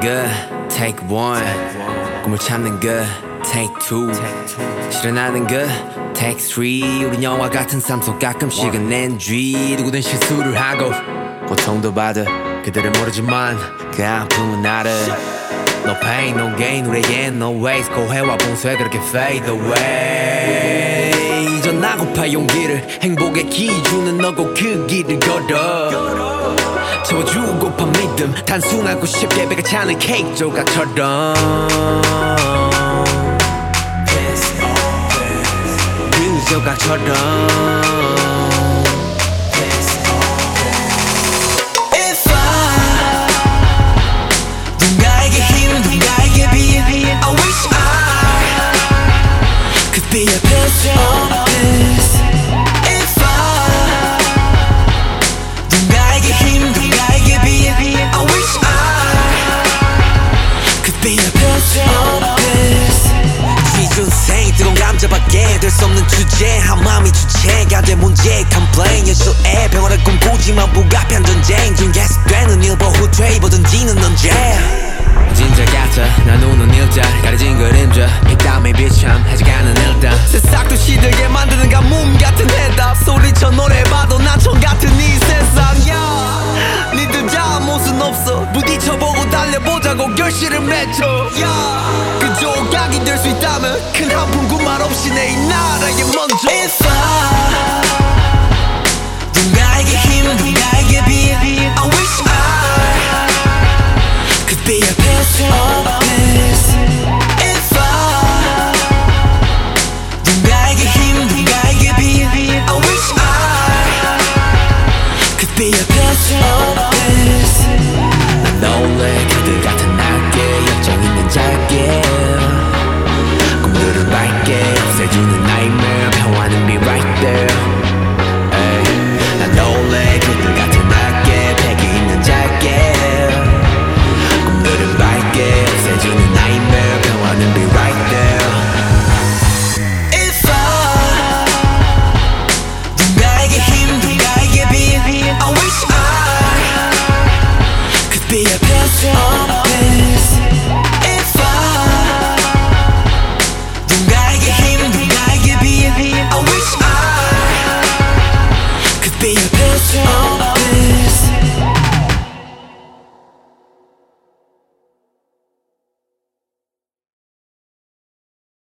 그 take one, 꿈을 찾는 그 take two, 실현하는 그 take three. 우린 영화 같은 삶 속 가끔씩은 NG. 누구든 실수를 하고 고통도 받아 그들은 모르지만 그 아픔은 나를 No pain, no gain, 우리에겐 no waste. 고해와 봉쇄 그렇게 fade away. 전하고파 용기를 행복의 기준은 너고 그 길을 걸어 채워주고파 믿음 단순하고 쉽게 배가 차는 케이크 조각처럼 그 조각처럼 Be a piece of this. If I 누군가에게 힘, 누군가에게 빛 I wish I could be a piece of this. 지준생 뜨거운 감자밖에 될 수 없는 주제 한 마음이 주체가 된 문제 complain 현실에 평화를 꿈꾸지만 불가피한 전쟁 중 계속되는 일보 후퇴 입어던지는 언제 진짜 같아 나누는 일자 가려진 그림자 빗땀에 비참 해져가는 일단 새싹도 시들게 만드는 가뭄 같은 해답 소리쳐 노래해봐도 난총 같은 이 세상야 니들 잘못은 없어 부딪혀보고 달려보자고 결실을 맺어 그 조각이 될 수 있다면 큰 한 푼 말 없이 내 이 나라에 먼저 If I 누군가에게 힘 누군가에게 빛 I wish I could be a piece of this. If I 누군가에게 힘 누군가에게 빛 I wish I could be a piece of this. 난 원래 그들 같은 날개 열정 있는 자게